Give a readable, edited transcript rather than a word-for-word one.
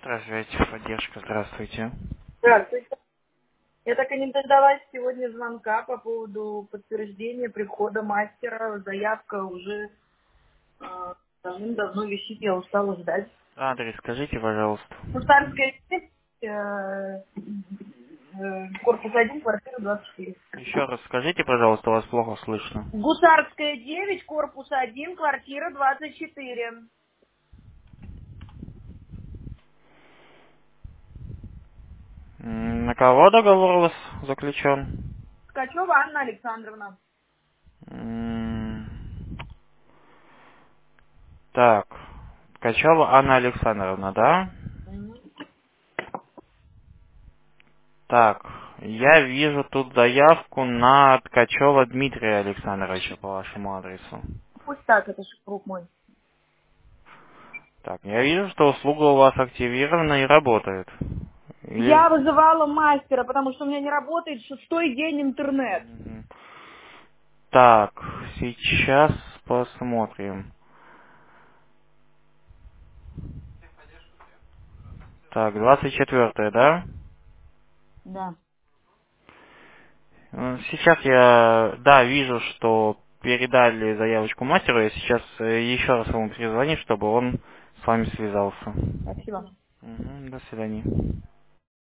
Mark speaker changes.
Speaker 1: Здравствуйте, поддержка, здравствуйте.
Speaker 2: Здравствуйте. Я так и не дождалась сегодня звонка по поводу подтверждения прихода мастера. Заявка уже давным-давно висит, я устала ждать.
Speaker 1: Адрес скажите, пожалуйста.
Speaker 2: Гусарская 9, корпус 1, квартира 24.
Speaker 1: Еще раз скажите, пожалуйста, вас плохо слышно.
Speaker 2: Гусарская 9, корпус 1, квартира 24.
Speaker 1: На кого договор у вас заключен?
Speaker 2: Ткачева Анна Александровна.
Speaker 1: М, Так, Ткачева Анна Александровна, да?
Speaker 2: Мгм.
Speaker 1: Так, я вижу тут заявку на Ткачева Дмитрия Александровича по вашему адресу.
Speaker 2: Пусть так, это же круг мой.
Speaker 1: Так, я вижу, что услуга у вас активирована и работает. Или...
Speaker 2: Я вызывала мастера, потому что у меня не работает шестой день интернет.
Speaker 1: Мгм. Так, сейчас посмотрим. Так, 24, да?
Speaker 2: Да.
Speaker 1: Сейчас я, да, вижу, что передали заявочку мастеру. Я сейчас еще раз ему перезвоню, чтобы он с вами связался.
Speaker 2: Спасибо.
Speaker 1: До свидания.